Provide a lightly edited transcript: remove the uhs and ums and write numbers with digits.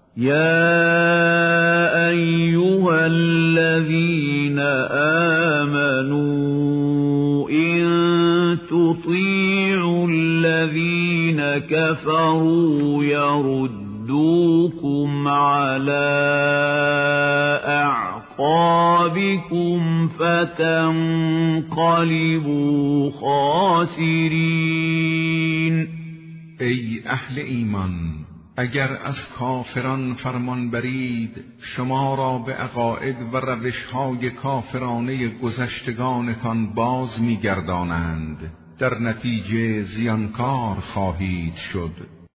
يا أيها الذين آمنوا إن تطيعوا الذين كفروا يردوكم على أعقابكم فتنقلبوا خاسرين. ای اهل ایمان، اگر از کافران فرمان برید شما را به عقاید و روش‌های کافرانه گذشتگانتان باز می‌گردانند، در نتیجه زیانکار خواهید شد.